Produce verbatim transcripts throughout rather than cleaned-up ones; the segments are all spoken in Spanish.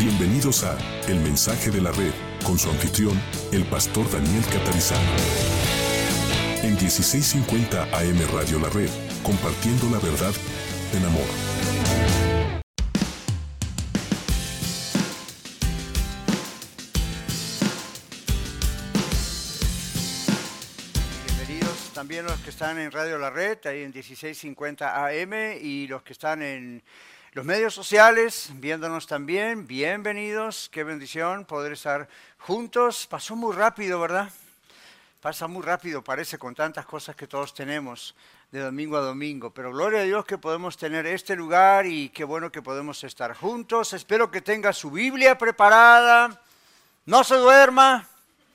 Bienvenidos a El Mensaje de la Red, con su anfitrión, el pastor Daniel Catarizano. En dieciséis cincuenta A M Radio La Red, compartiendo la verdad en amor. Bienvenidos también los que están en Radio La Red, ahí en dieciséis cincuenta A M, y los que están en los medios sociales, viéndonos también, bienvenidos, qué bendición poder estar juntos. Pasó muy rápido, ¿verdad? Pasa muy rápido, parece, con tantas cosas que todos tenemos de domingo a domingo. Pero gloria a Dios que podemos tener este lugar y qué bueno que podemos estar juntos. Espero que tenga su Biblia preparada, no se duerma,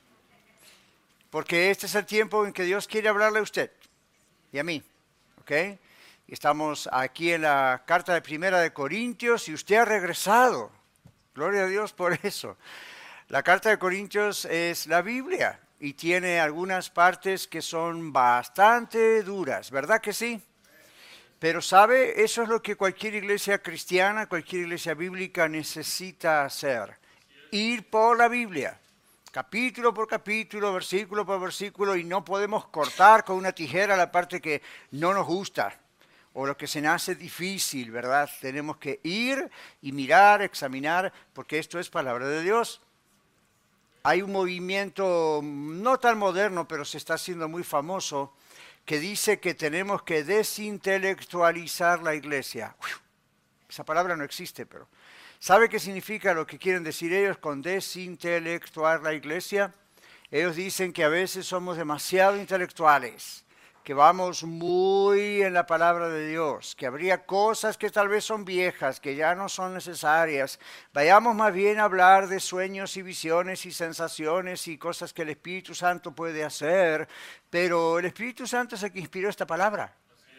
porque este es el tiempo en que Dios quiere hablarle a usted y a mí, ¿ok? Estamos aquí en la carta de Primera de Corintios y usted ha regresado. Gloria a Dios por eso. La carta de Corintios es la Biblia y tiene algunas partes que son bastante duras, ¿verdad que sí? Pero sabe, eso es lo que cualquier iglesia cristiana, cualquier iglesia bíblica necesita hacer. Ir por la Biblia, capítulo por capítulo, versículo por versículo, y no podemos cortar con una tijera la parte que no nos gusta o lo que se nos hace difícil, ¿verdad? Tenemos que ir y mirar, examinar, porque esto es palabra de Dios. Hay un movimiento no tan moderno, pero se está haciendo muy famoso, que dice que tenemos que desintelectualizar la iglesia. Uf, esa palabra no existe, pero ¿sabe qué significa lo que quieren decir ellos con desintelectuar la iglesia? Ellos dicen que a veces somos demasiado intelectuales, que vamos muy en la palabra de Dios, que habría cosas que tal vez son viejas, que ya no son necesarias. Vayamos más bien a hablar de sueños y visiones y sensaciones y cosas que el Espíritu Santo puede hacer, pero el Espíritu Santo es el que inspiró esta palabra.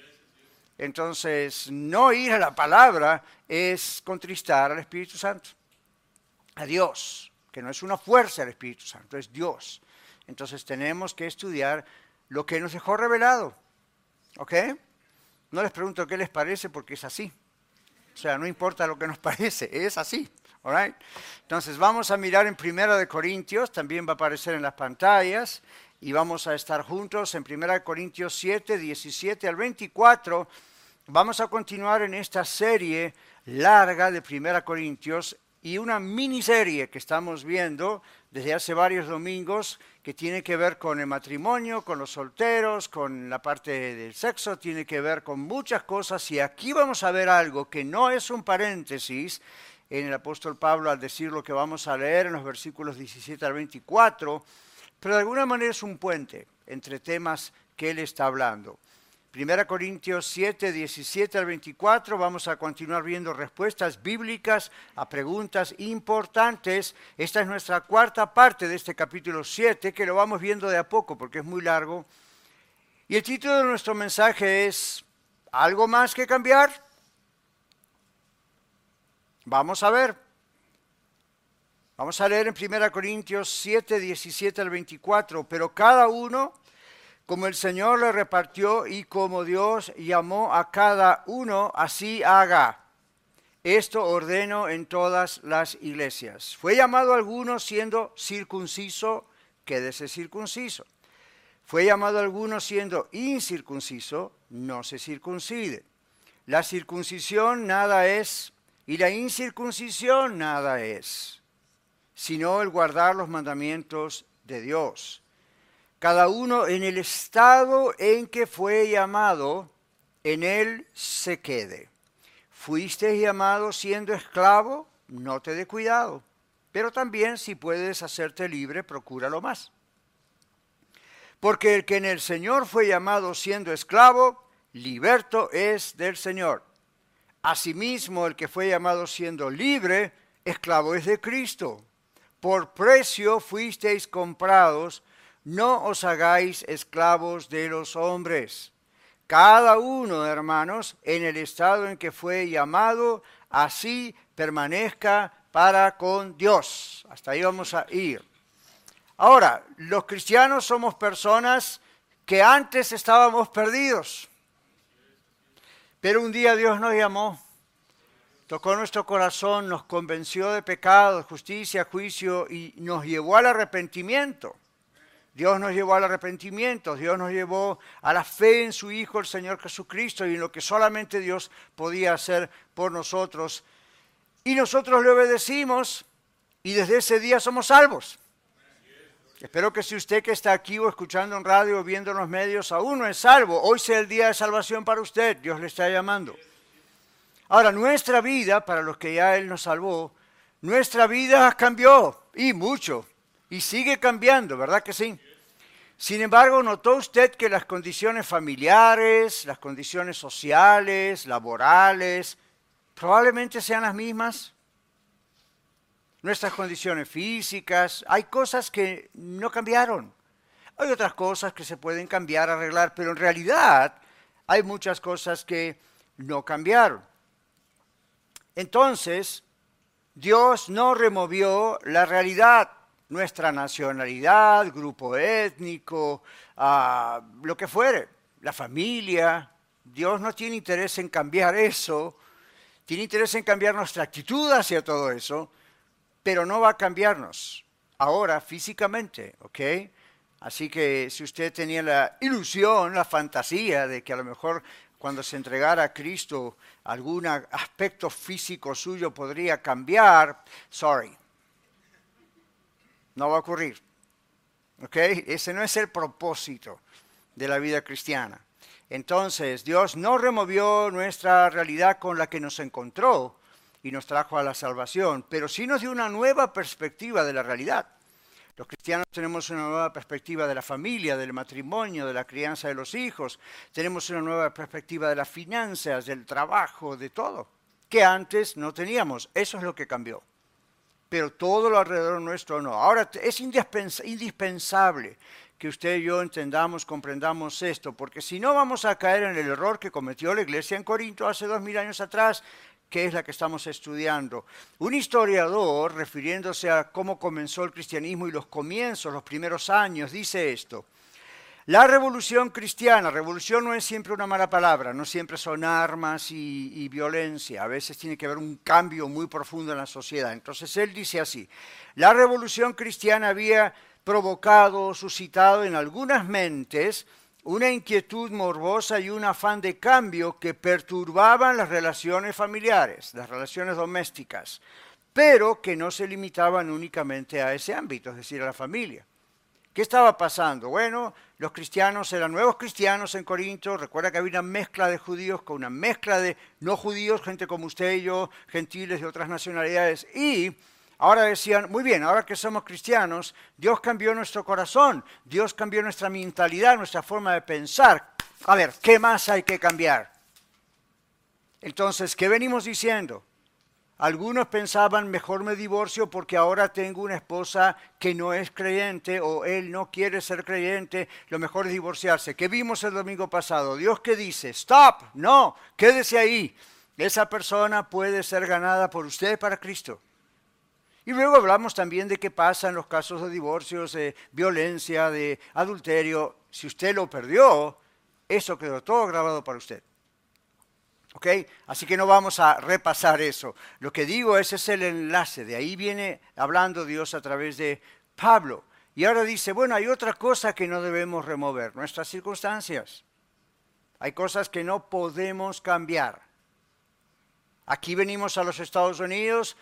Entonces, no ir a la palabra es contristar al Espíritu Santo, a Dios, que no es una fuerza del Espíritu Santo, es Dios. Entonces tenemos que estudiar lo que nos dejó revelado, ¿ok? No les pregunto qué les parece porque es así. O sea, no importa lo que nos parece, es así, ¿all right? Entonces vamos a mirar en Primera de Corintios, también va a aparecer en las pantallas, y vamos a estar juntos en Primera de Corintios siete, diecisiete al veinticuatro. Vamos a continuar en esta serie larga de Primera de Corintios y una miniserie que estamos viendo desde hace varios domingos que tiene que ver con el matrimonio, con los solteros, con la parte del sexo, tiene que ver con muchas cosas. Y aquí vamos a ver algo que no es un paréntesis en el apóstol Pablo al decir lo que vamos a leer en los versículos diecisiete al veinticuatro, pero de alguna manera es un puente entre temas que él está hablando. Primera Corintios siete, diecisiete al veinticuatro, vamos a continuar viendo respuestas bíblicas a preguntas importantes. Esta es nuestra cuarta parte de este capítulo siete, que lo vamos viendo de a poco porque es muy largo. Y el título de nuestro mensaje es ¿algo más que cambiar? Vamos a ver. Vamos a leer en Primera Corintios siete, diecisiete al veinticuatro, pero cada uno como el Señor le repartió y como Dios llamó a cada uno, así haga. Esto ordeno en todas las iglesias. Fue llamado a alguno siendo circunciso, quédese circunciso. Fue llamado a alguno siendo incircunciso, no se circuncide. La circuncisión nada es y la incircuncisión nada es, sino el guardar los mandamientos de Dios. Cada uno en el estado en que fue llamado, en él se quede. Fuiste llamado siendo esclavo, no te dé cuidado. Pero también si puedes hacerte libre, procúralo más. Porque el que en el Señor fue llamado siendo esclavo, liberto es del Señor. Asimismo, el que fue llamado siendo libre, esclavo es de Cristo. Por precio fuisteis comprados, no os hagáis esclavos de los hombres. Cada uno, hermanos, en el estado en que fue llamado, así permanezca para con Dios. Hasta ahí vamos a ir. Ahora, los cristianos somos personas que antes estábamos perdidos, pero un día Dios nos llamó tocó nuestro corazón, nos convenció de pecado, de justicia, juicio y nos llevó al arrepentimiento. Dios nos llevó al arrepentimiento, Dios nos llevó a la fe en su Hijo, el Señor Jesucristo, y en lo que solamente Dios podía hacer por nosotros. Y nosotros le obedecimos y desde ese día somos salvos. Espero que si usted que está aquí o escuchando en radio o viendo en los medios aún no es salvo, hoy sea el día de salvación para usted, Dios le está llamando. Ahora, nuestra vida, para los que ya Él nos salvó, nuestra vida cambió y mucho. Y sigue cambiando, ¿verdad que sí? Sin embargo, ¿notó usted que las condiciones familiares, las condiciones sociales, laborales, probablemente sean las mismas? Nuestras condiciones físicas, hay cosas que no cambiaron. Hay otras cosas que se pueden cambiar, arreglar, pero en realidad hay muchas cosas que no cambiaron. Entonces, Dios no removió la realidad. Nuestra nacionalidad, grupo étnico, uh, lo que fuere, la familia. Dios no tiene interés en cambiar eso, tiene interés en cambiar nuestra actitud hacia todo eso, pero no va a cambiarnos ahora físicamente, ¿ok? Así que si usted tenía la ilusión, la fantasía de que a lo mejor cuando se entregara a Cristo algún aspecto físico suyo podría cambiar, sorry. No va a ocurrir, ¿ok? Ese no es el propósito de la vida cristiana. Entonces, Dios no removió nuestra realidad con la que nos encontró y nos trajo a la salvación, pero sí nos dio una nueva perspectiva de la realidad. Los cristianos tenemos una nueva perspectiva de la familia, del matrimonio, de la crianza de los hijos. Tenemos una nueva perspectiva de las finanzas, del trabajo, de todo, que antes no teníamos. Eso es lo que cambió. Pero todo lo alrededor nuestro no. Ahora es indispens- indispensable que usted y yo entendamos, comprendamos esto, porque si no vamos a caer en el error que cometió la iglesia en Corinto hace dos mil años atrás, que es la que estamos estudiando. Un historiador, refiriéndose a cómo comenzó el cristianismo y los comienzos, los primeros años, dice esto. La revolución cristiana, revolución no es siempre una mala palabra, no siempre son armas y, y violencia, a veces tiene que haber un cambio muy profundo en la sociedad. Entonces él dice así, la revolución cristiana había provocado, suscitado en algunas mentes una inquietud morbosa y un afán de cambio que perturbaban las relaciones familiares, las relaciones domésticas, pero que no se limitaban únicamente a ese ámbito, es decir, a la familia. ¿Qué estaba pasando? Bueno, los cristianos eran nuevos cristianos en Corinto. Recuerda que había una mezcla de judíos con una mezcla de no judíos, gente como usted y yo, gentiles de otras nacionalidades. Y ahora decían, muy bien, ahora que somos cristianos, Dios cambió nuestro corazón, Dios cambió nuestra mentalidad, nuestra forma de pensar. A ver, ¿qué más hay que cambiar? Entonces, ¿qué venimos diciendo? Algunos pensaban, mejor me divorcio porque ahora tengo una esposa que no es creyente o él no quiere ser creyente, lo mejor es divorciarse. ¿Qué vimos el domingo pasado? Dios que dice, stop, no, quédese ahí. Esa persona puede ser ganada por usted para Cristo. Y luego hablamos también de qué pasa en los casos de divorcios, de violencia, de adulterio. Si usted lo perdió, eso quedó todo grabado para usted. ¿Ok? Así que no vamos a repasar eso. Lo que digo, ese es el enlace. De ahí viene hablando Dios a través de Pablo. Y ahora dice, bueno, hay otra cosa que no debemos remover, nuestras circunstancias. Hay cosas que no podemos cambiar. Aquí venimos a los Estados Unidos.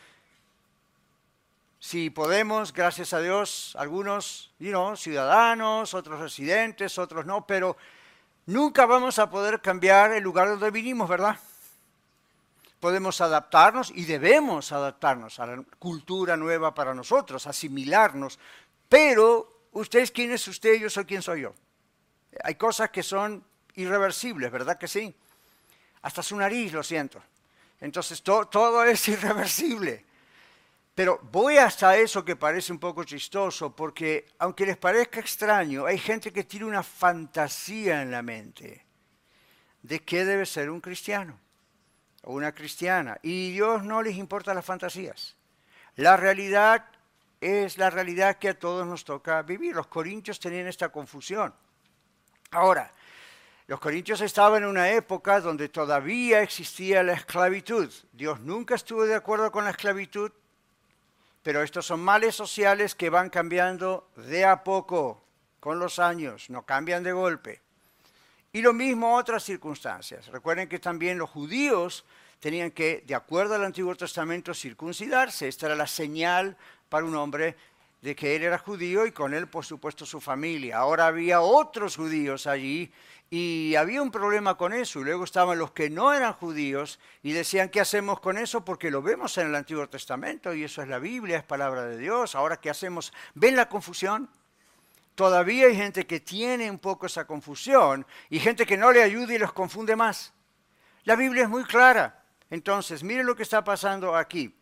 Si podemos, gracias a Dios, algunos, you know, ciudadanos, otros residentes, otros no, pero nunca vamos a poder cambiar el lugar donde vinimos, ¿verdad? Podemos adaptarnos y debemos adaptarnos a la cultura nueva para nosotros, asimilarnos, pero usted es quién es usted, yo soy quién soy yo. Hay cosas que son irreversibles, ¿verdad que sí? Hasta su nariz, lo siento. Entonces to- todo es irreversible. Pero voy hasta eso que parece un poco chistoso, porque aunque les parezca extraño, hay gente que tiene una fantasía en la mente de qué debe ser un cristiano o una cristiana. Y Dios no les importa las fantasías. La realidad es la realidad que a todos nos toca vivir. Los corintios tenían esta confusión. Ahora, Los corintios estaban en una época donde todavía existía la esclavitud. Dios nunca estuvo de acuerdo con la esclavitud, pero estos son males sociales que van cambiando de a poco, con los años, no cambian de golpe. Y lo mismo otras circunstancias. Recuerden que también los judíos tenían que, de acuerdo al Antiguo Testamento, circuncidarse. Esta era la señal para un hombre de que él era judío y con él, por supuesto, su familia. Ahora había otros judíos allí y había un problema con eso. Y luego estaban los que no eran judíos y decían, ¿qué hacemos con eso? Porque lo vemos en el Antiguo Testamento y eso es la Biblia, es palabra de Dios. Ahora, ¿qué hacemos? ¿Ven la confusión? Todavía hay gente que tiene un poco esa confusión y gente que no le ayuda y los confunde más. La Biblia es muy clara. Entonces, miren lo que está pasando aquí.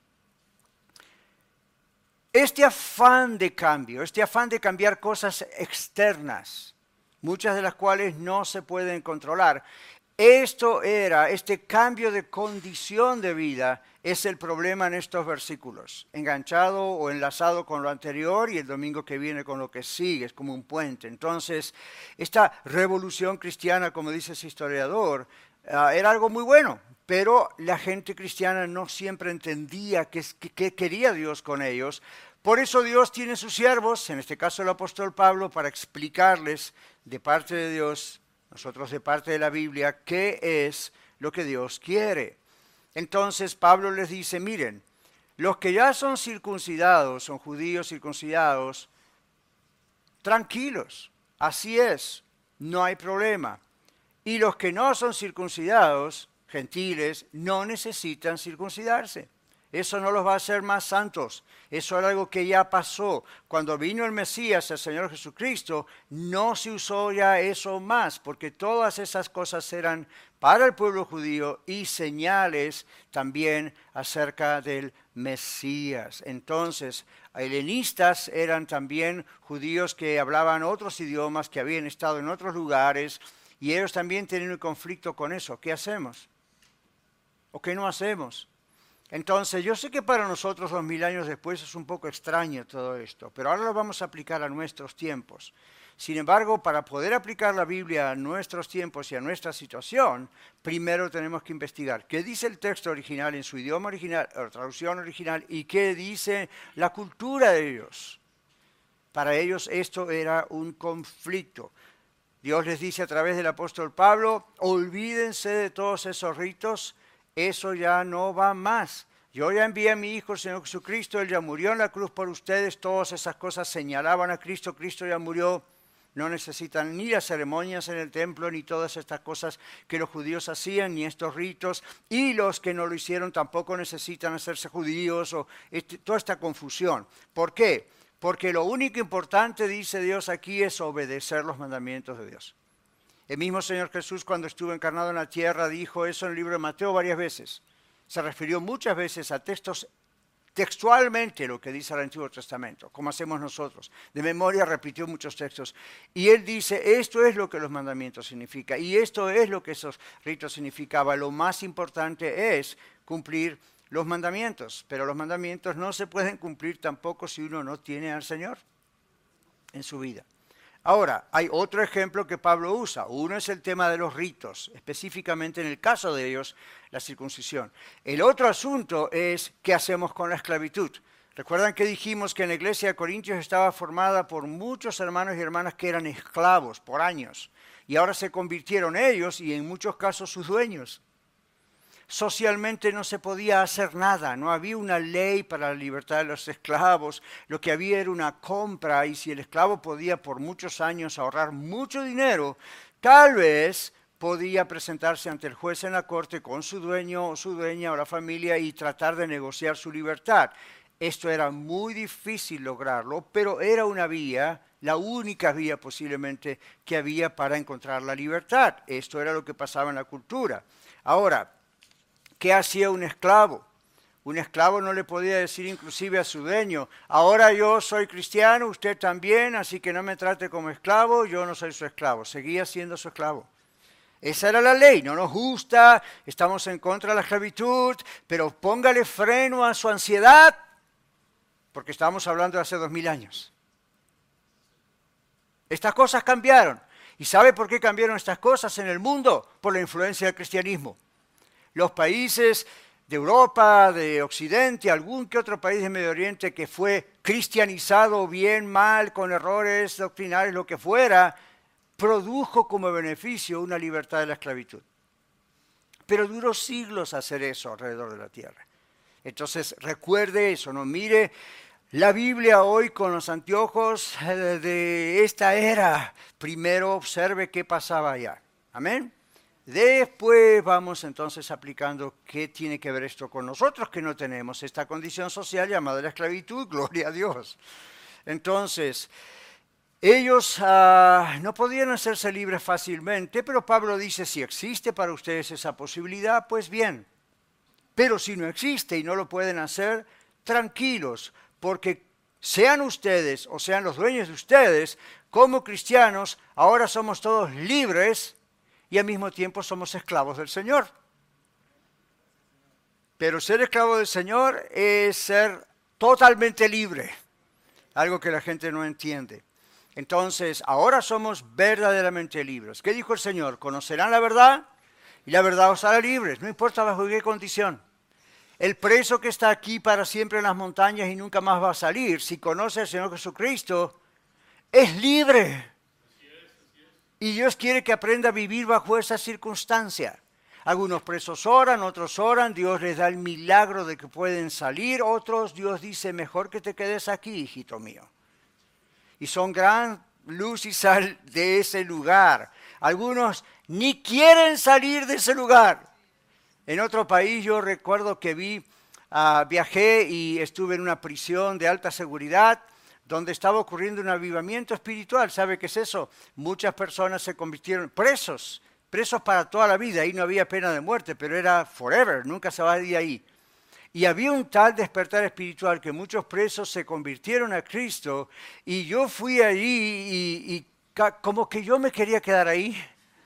Este afán de cambio, este afán de cambiar cosas externas, muchas de las cuales no se pueden controlar, esto era, este cambio de condición de vida es el problema en estos versículos, enganchado o enlazado con lo anterior y el domingo que viene con lo que sigue, es como un puente. Entonces, esta revolución cristiana, como dice ese historiador, uh, era algo muy bueno, pero la gente cristiana no siempre entendía qué, qué, qué quería Dios con ellos. Por eso Dios tiene sus siervos, en este caso el apóstol Pablo, para explicarles de parte de Dios, nosotros de parte de la Biblia, qué es lo que Dios quiere. Entonces Pablo les dice, miren, los que ya son circuncidados, son judíos circuncidados, tranquilos, así es, no hay problema. Y los que no son circuncidados, gentiles, no necesitan circuncidarse. Eso no los va a hacer más santos. Eso era algo que ya pasó. Cuando vino el Mesías, el Señor Jesucristo, no se usó ya eso más, porque todas esas cosas eran para el pueblo judío y señales también acerca del Mesías. Entonces, helenistas eran también judíos que hablaban otros idiomas, que habían estado en otros lugares, y ellos también tenían un conflicto con eso. ¿Qué hacemos? ¿O qué no hacemos? Entonces, yo sé que para nosotros dos mil años después es un poco extraño todo esto, pero ahora lo vamos a aplicar a nuestros tiempos. Sin embargo, para poder aplicar la Biblia a nuestros tiempos y a nuestra situación, primero tenemos que investigar qué dice el texto original en su idioma original, o traducción original, y qué dice la cultura de ellos. Para ellos esto era un conflicto. Dios les dice a través del apóstol Pablo, olvídense de todos esos ritos. Eso ya no va más. Yo ya envié a mi Hijo, el Señor Jesucristo, Él ya murió en la cruz por ustedes, todas esas cosas señalaban a Cristo, Cristo ya murió, no necesitan ni las ceremonias en el templo, ni todas estas cosas que los judíos hacían, ni estos ritos, y los que no lo hicieron tampoco necesitan hacerse judíos, o este, toda esta confusión. ¿Por qué? Porque lo único importante, dice Dios aquí, es obedecer los mandamientos de Dios. El mismo Señor Jesús, cuando estuvo encarnado en la tierra, dijo eso en el libro de Mateo varias veces. Se refirió muchas veces a textos, textualmente lo que dice el Antiguo Testamento, como hacemos nosotros. De memoria repitió muchos textos. Y él dice, esto es lo que los mandamientos significan, y esto es lo que esos ritos significaban. Lo más importante es cumplir los mandamientos, pero los mandamientos no se pueden cumplir tampoco si uno no tiene al Señor en su vida. Ahora, hay otro ejemplo que Pablo usa. Uno es el tema de los ritos, específicamente en el caso de ellos, la circuncisión. El otro asunto es qué hacemos con la esclavitud. Recuerdan que dijimos que en la iglesia de Corintios estaba formada por muchos hermanos y hermanas que eran esclavos por años, y ahora se convirtieron ellos y en muchos casos sus dueños. Socialmente no se podía hacer nada, no había una ley para la libertad de los esclavos, lo que había era una compra, y si el esclavo podía por muchos años ahorrar mucho dinero, tal vez podía presentarse ante el juez en la corte con su dueño o su dueña o la familia y tratar de negociar su libertad. Esto era muy difícil lograrlo, pero era una vía, la única vía posiblemente que había para encontrar la libertad. Esto era lo que pasaba en la cultura. Ahora, ¿qué hacía un esclavo? Un esclavo no le podía decir inclusive a su dueño, ahora yo soy cristiano, usted también, así que no me trate como esclavo, yo no soy su esclavo. Seguía siendo su esclavo. Esa era la ley, no nos gusta, estamos en contra de la esclavitud, pero póngale freno a su ansiedad, porque estamos hablando de hace dos mil años. Estas cosas cambiaron. ¿Y sabe por qué cambiaron estas cosas en el mundo? Por la influencia del cristianismo. Los países de Europa, de Occidente, algún que otro país de Medio Oriente que fue cristianizado bien, mal, con errores doctrinales, lo que fuera, produjo como beneficio una libertad de la esclavitud. Pero duró siglos hacer eso alrededor de la tierra. Entonces recuerde eso, no mire la Biblia hoy con los anteojos de esta era. Primero observe qué pasaba allá. Amén. Después vamos entonces aplicando qué tiene que ver esto con nosotros que no tenemos esta condición social llamada la esclavitud. Gloria a Dios. Entonces, ellos uh, no podían hacerse libres fácilmente, pero Pablo dice, si existe para ustedes esa posibilidad, pues bien. Pero si no existe y no lo pueden hacer, tranquilos, porque sean ustedes o sean los dueños de ustedes, como cristianos, ahora somos todos libres y al mismo tiempo somos esclavos del Señor. Pero ser esclavo del Señor es ser totalmente libre, algo que la gente no entiende. Entonces, ahora somos verdaderamente libres. ¿Qué dijo el Señor? Conocerán la verdad y la verdad os hará libres, no importa bajo qué condición. El preso que está aquí para siempre en las montañas y nunca más va a salir, si conoce al Señor Jesucristo, es libre. Y Dios quiere que aprenda a vivir bajo esa circunstancia. Algunos presos oran, otros oran, Dios les da el milagro de que pueden salir, otros Dios dice, mejor que te quedes aquí, hijito mío. Y son gran luz y sal de ese lugar. Algunos ni quieren salir de ese lugar. En otro país yo recuerdo que vi, uh, viajé y estuve en una prisión de alta seguridad donde estaba ocurriendo un avivamiento espiritual. ¿Sabe qué es eso? Muchas personas se convirtieron presos, presos para toda la vida. Ahí no había pena de muerte, pero era forever, nunca se va de ahí. Y había un tal despertar espiritual que muchos presos se convirtieron a Cristo y yo fui allí y, y como que yo me quería quedar ahí.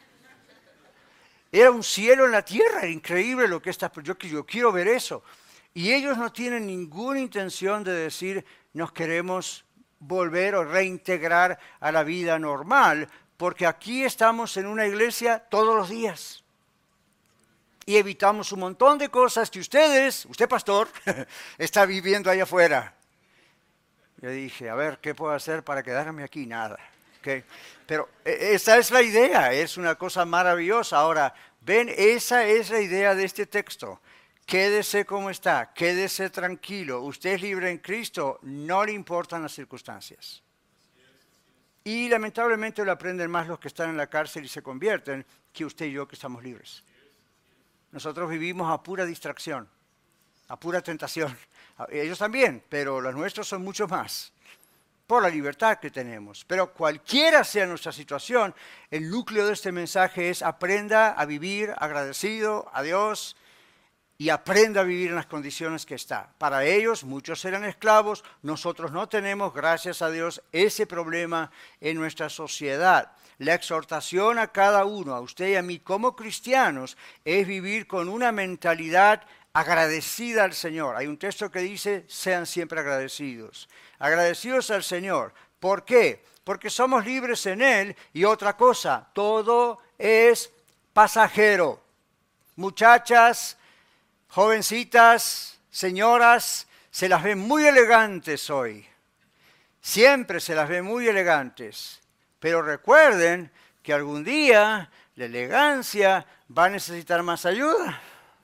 Era un cielo en la tierra, era increíble lo que está, yo, yo quiero ver eso. Y ellos no tienen ninguna intención de decir, nos queremos volver o reintegrar a la vida normal, porque aquí estamos en una iglesia todos los días. Y evitamos un montón de cosas que ustedes, usted pastor, está viviendo allá afuera. Yo dije, a ver, ¿qué puedo hacer para quedarme aquí? Nada. Okay. Pero esa es la idea, es una cosa maravillosa. Ahora, ven, esa es la idea de este texto. Quédese como está, quédese tranquilo. Usted es libre en Cristo, no le importan las circunstancias. Y lamentablemente lo aprenden más los que están en la cárcel y se convierten que usted y yo que estamos libres. Nosotros vivimos a pura distracción, a pura tentación. Ellos también, pero los nuestros son mucho más. Por la libertad que tenemos. Pero cualquiera sea nuestra situación, el núcleo de este mensaje es aprenda a vivir agradecido a Dios y aprenda a vivir en las condiciones que está. Para ellos, muchos eran esclavos, nosotros no tenemos, gracias a Dios, ese problema en nuestra sociedad. La exhortación a cada uno, a usted y a mí como cristianos, es vivir con una mentalidad agradecida al Señor. Hay un texto que dice, sean siempre agradecidos. Agradecidos al Señor. ¿Por qué? Porque somos libres en Él y otra cosa, todo es pasajero. Muchachas, jovencitas, señoras, se las ven muy elegantes hoy. Siempre se las ven muy elegantes. Pero recuerden que algún día la elegancia va a necesitar más ayuda.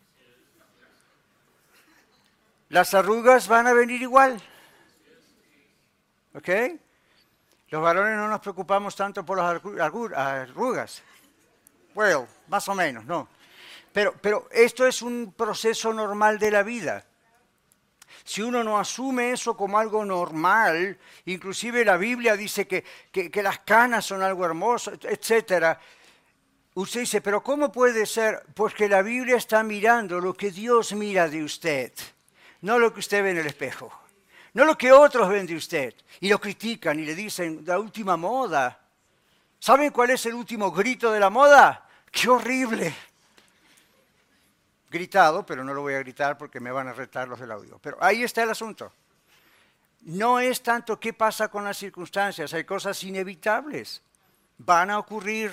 Las arrugas van a venir igual. ¿Ok? Los varones no nos preocupamos tanto por las arrugas. Well, más o menos, no. Pero, pero esto es un proceso normal de la vida. Si uno no asume eso como algo normal, inclusive la Biblia dice que, que, que las canas son algo hermoso, etcétera. Usted dice, pero ¿cómo puede ser? Porque la Biblia está mirando lo que Dios mira de usted. No lo que usted ve en el espejo, no lo que otros ven de usted y lo critican y le dicen la última moda. ¿Saben cuál es el último grito de la moda? ¡Qué horrible! Gritado, pero no lo voy a gritar porque me van a retar los del audio. Pero ahí está el asunto. No es tanto qué pasa con las circunstancias, hay cosas inevitables. van a ocurrir.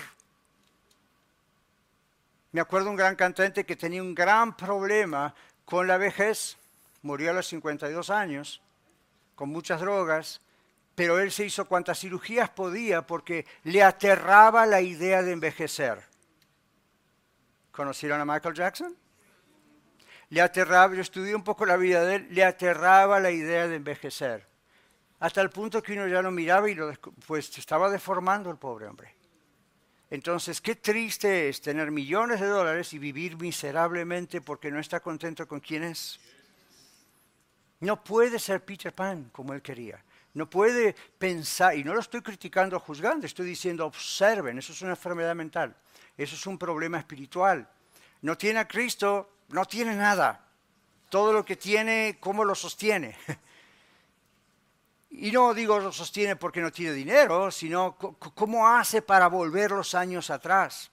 Me acuerdo un gran cantante que tenía un gran problema con la vejez. Murió a los cincuenta y dos años, con muchas drogas, pero él se hizo cuantas cirugías podía porque le aterraba la idea de envejecer. ¿Conocieron a Michael Jackson? Le aterraba, yo estudié un poco la vida de él, le aterraba la idea de envejecer. Hasta el punto que uno ya lo miraba y lo, pues se estaba deformando el pobre hombre. Entonces, qué triste es tener millones de dólares y vivir miserablemente porque no está contento con quién es. No puede ser Peter Pan como él quería. No puede pensar, y no lo estoy criticando o juzgando, estoy diciendo observen, eso es una enfermedad mental, eso es un problema espiritual. No tiene a Cristo, no tiene nada. Todo lo que tiene, ¿cómo lo sostiene? Y no digo lo sostiene porque no tiene dinero, sino cómo hace para volver los años atrás.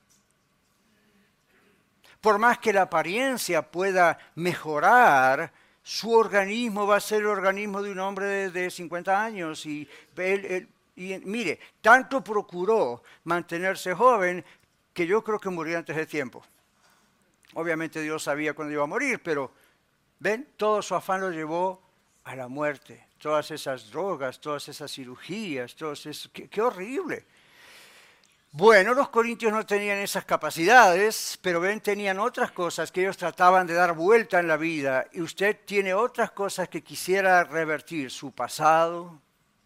Por más que la apariencia pueda mejorar, su organismo va a ser el organismo de un hombre de, de cincuenta años. Y, él, él, y mire, tanto procuró mantenerse joven que yo creo que murió antes de tiempo. Obviamente Dios sabía cuándo iba a morir, pero ven, todo su afán lo llevó a la muerte. Todas esas drogas, todas esas cirugías, todos esos, qué, qué horrible. Bueno, los corintios no tenían esas capacidades, pero ven, tenían otras cosas que ellos trataban de dar vuelta en la vida. Y usted tiene otras cosas que quisiera revertir, su pasado.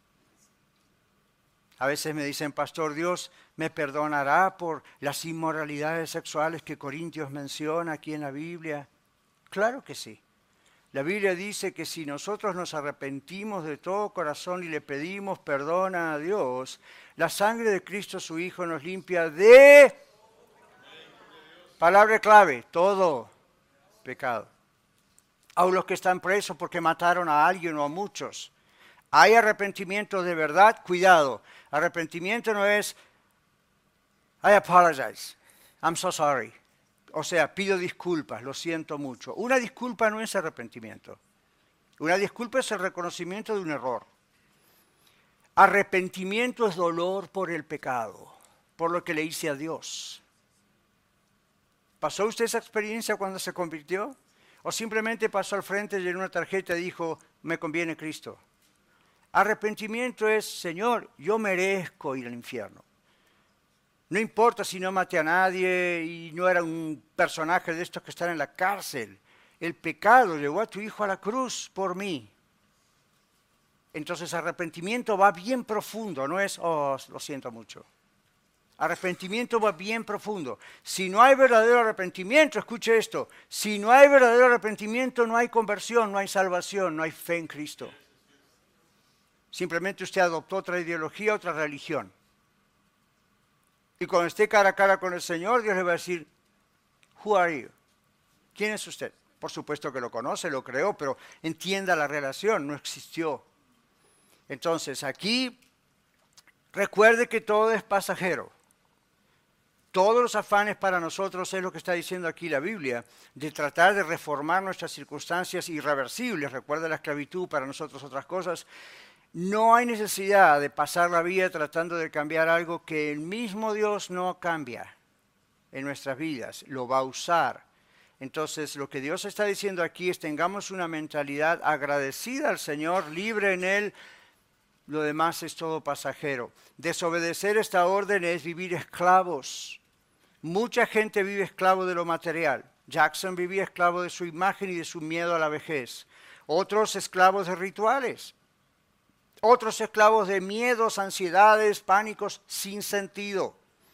A veces me dicen, pastor, Dios me perdonará por las inmoralidades sexuales que Corintios menciona aquí en la Biblia. Claro que sí. La Biblia dice que si nosotros nos arrepentimos de todo corazón y le pedimos perdón a Dios, la sangre de Cristo su Hijo nos limpia de, palabra clave, todo pecado. Aun los que están presos porque mataron a alguien o a muchos. Hay arrepentimiento de verdad, cuidado. Arrepentimiento no es, I apologize, I'm so sorry. O sea, pido disculpas, lo siento mucho. Una disculpa no es arrepentimiento. Una disculpa es el reconocimiento de un error. Arrepentimiento es dolor por el pecado, por lo que le hice a Dios. ¿Pasó usted esa experiencia cuando se convirtió? ¿O simplemente pasó al frente, llenó una tarjeta y dijo, me conviene Cristo? Arrepentimiento es, Señor, yo merezco ir al infierno. No importa si no maté a nadie y no era un personaje de estos que están en la cárcel. El pecado llevó a tu Hijo a la cruz por mí. Entonces arrepentimiento va bien profundo, no es, oh, lo siento mucho. Arrepentimiento va bien profundo. Si no hay verdadero arrepentimiento, escuche esto, si no hay verdadero arrepentimiento no hay conversión, no hay salvación, no hay fe en Cristo. Simplemente usted adoptó otra ideología, otra religión. Y cuando esté cara a cara con el Señor, Dios le va a decir, who are you? ¿Quién es usted? Por supuesto que lo conoce, lo creó, pero entienda la relación, no existió. Entonces, aquí, recuerde que todo es pasajero. Todos los afanes para nosotros es lo que está diciendo aquí la Biblia, de tratar de reformar nuestras circunstancias irreversibles. Recuerda la esclavitud, para nosotros otras cosas. No hay necesidad de pasar la vida tratando de cambiar algo que el mismo Dios no cambia en nuestras vidas, lo va a usar. Entonces, lo que Dios está diciendo aquí es tengamos una mentalidad agradecida al Señor, libre en Él, lo demás es todo pasajero. Desobedecer esta orden es vivir esclavos. Mucha gente vive esclavo de lo material. Jackson vivía esclavo de su imagen y de su miedo a la vejez. Otros esclavos de rituales. Otros esclavos de miedos, ansiedades, pánicos sin sentido.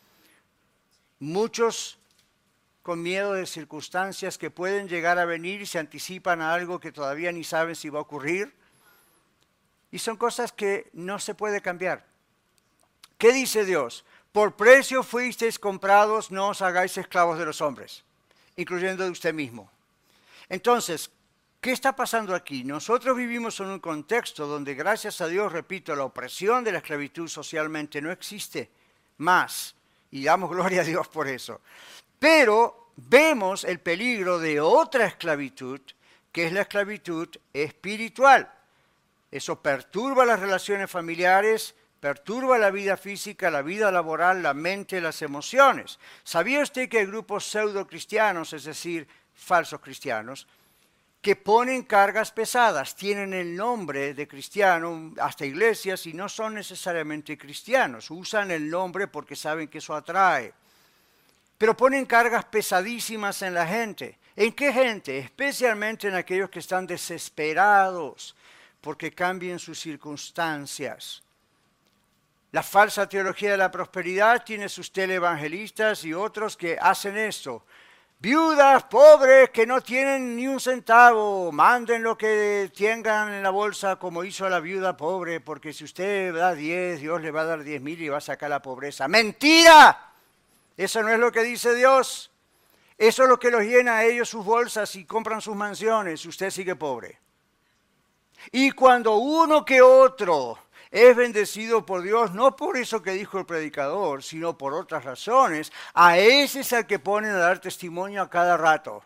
Muchos con miedo de circunstancias que pueden llegar a venir y se anticipan a algo que todavía ni saben si va a ocurrir. Y son cosas que no se puede cambiar. ¿Qué dice Dios? Por precio fuisteis comprados, no os hagáis esclavos de los hombres, incluyendo de usted mismo. Entonces, ¿qué está pasando aquí? Nosotros vivimos en un contexto donde, gracias a Dios, repito, la opresión de la esclavitud socialmente no existe más. Y damos gloria a Dios por eso. Pero vemos el peligro de otra esclavitud, que es la esclavitud espiritual. Eso perturba las relaciones familiares, perturba la vida física, la vida laboral, la mente, las emociones. ¿Sabía usted que hay grupos pseudo cristianos, es decir, falsos cristianos, que ponen cargas pesadas, tienen el nombre de cristiano, hasta iglesias, y no son necesariamente cristianos, usan el nombre porque saben que eso atrae, pero ponen cargas pesadísimas en la gente? ¿En qué gente? Especialmente en aquellos que están desesperados porque cambien sus circunstancias. La falsa teología de la prosperidad tiene sus televangelistas y otros que hacen esto. Viudas pobres que no tienen ni un centavo, manden lo que tengan en la bolsa como hizo la viuda pobre, porque si usted da diez, Dios le va a dar diez mil y va a sacar la pobreza. ¡Mentira! Eso no es lo que dice Dios. Eso es lo que los llena a ellos sus bolsas y compran sus mansiones. Usted sigue pobre. Y cuando uno que otro es bendecido por Dios, no por eso que dijo el predicador, sino por otras razones, a ese es al que ponen a dar testimonio a cada rato.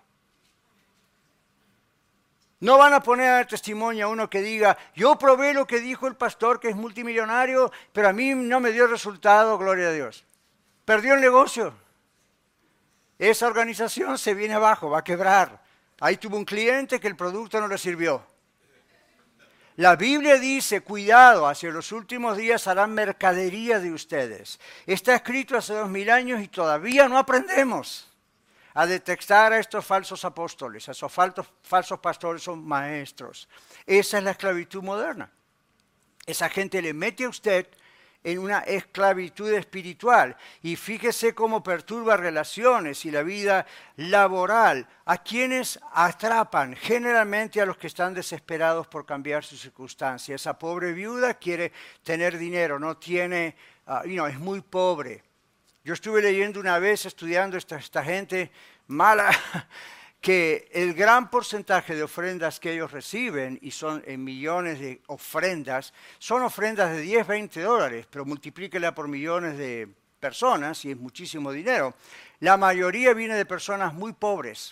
No van a poner a dar testimonio a uno que diga, yo probé lo que dijo el pastor que es multimillonario, pero a mí no me dio resultado, gloria a Dios. Perdió el negocio. Esa organización se viene abajo, va a quebrar. Ahí tuvo un cliente que el producto no le sirvió. La Biblia dice, cuidado, hacia los últimos días harán mercadería de ustedes. Está escrito hace dos mil años y todavía no aprendemos a detectar a estos falsos apóstoles, a esos falsos, falsos pastores son maestros. Esa es la esclavitud moderna. Esa gente le mete a usted en una esclavitud espiritual. Y fíjese cómo perturba relaciones y la vida laboral. ¿A quienes atrapan? Generalmente a los que están desesperados por cambiar su circunstancia. Esa pobre viuda quiere tener dinero, no tiene, uh, you know, es muy pobre. Yo estuve leyendo una vez, estudiando esta, esta gente mala, que el gran porcentaje de ofrendas que ellos reciben, y son en millones de ofrendas, son ofrendas de diez, veinte dólares, pero multiplíquela por millones de personas y es muchísimo dinero. La mayoría viene de personas muy pobres,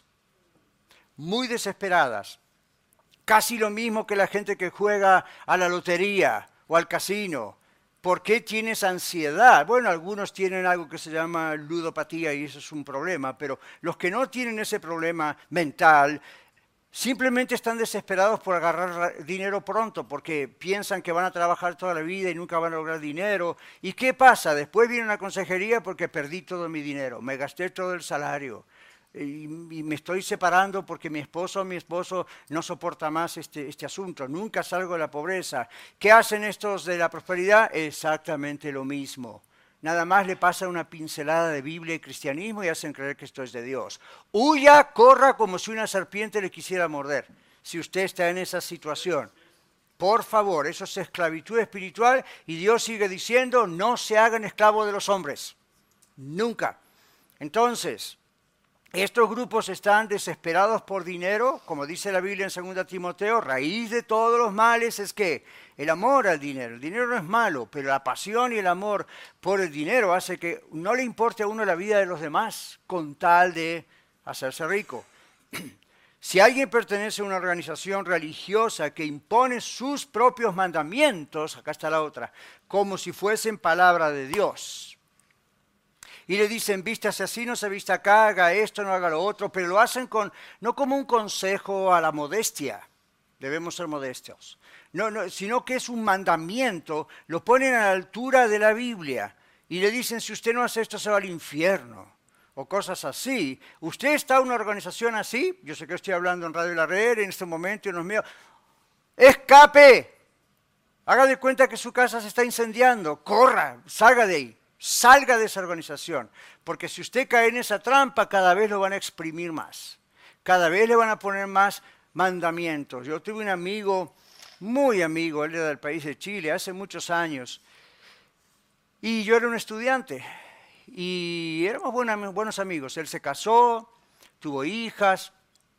muy desesperadas. Casi lo mismo que la gente que juega a la lotería o al casino. ¿Por qué tienes ansiedad? Bueno, algunos tienen algo que se llama ludopatía y eso es un problema, pero los que no tienen ese problema mental simplemente están desesperados por agarrar dinero pronto porque piensan que van a trabajar toda la vida y nunca van a lograr dinero. ¿Y qué pasa? Después viene una consejería porque perdí todo mi dinero, me gasté todo el salario. Y, y me estoy separando porque mi esposo o mi esposo no soporta más este, este asunto. Nunca salgo de la pobreza. ¿Qué hacen estos de la prosperidad? Exactamente lo mismo. Nada más le pasa una pincelada de Biblia y cristianismo y hacen creer que esto es de Dios. Huya, corra como si una serpiente le quisiera morder. Si usted está en esa situación, por favor, eso es esclavitud espiritual y Dios sigue diciendo, no se hagan esclavos de los hombres. Nunca. Entonces, estos grupos están desesperados por dinero, como dice la Biblia en segunda Timoteo, raíz de todos los males es que el amor al dinero. El dinero no es malo, pero la pasión y el amor por el dinero hace que no le importe a uno la vida de los demás con tal de hacerse rico. Si alguien pertenece a una organización religiosa que impone sus propios mandamientos, acá está la otra, como si fuesen palabra de Dios, y le dicen, vístase así, no se vista acá, haga esto, no haga lo otro, pero lo hacen con, no como un consejo a la modestia, debemos ser modestos, no, no, sino que es un mandamiento, lo ponen a la altura de la Biblia y le dicen, si usted no hace esto se va al infierno, o cosas así. ¿Usted está en una organización así? Yo sé que estoy hablando en Radio La Red en este momento y en los míos. ¡Escape! Haga de cuenta que su casa se está incendiando, corra, salga de ahí. Salga de esa organización, porque si usted cae en esa trampa, cada vez lo van a exprimir más. Cada vez le van a poner más mandamientos. Yo tuve un amigo, muy amigo, él era del país de Chile, hace muchos años, y yo era un estudiante, y éramos buenos, buenos amigos. Él se casó, tuvo hijas.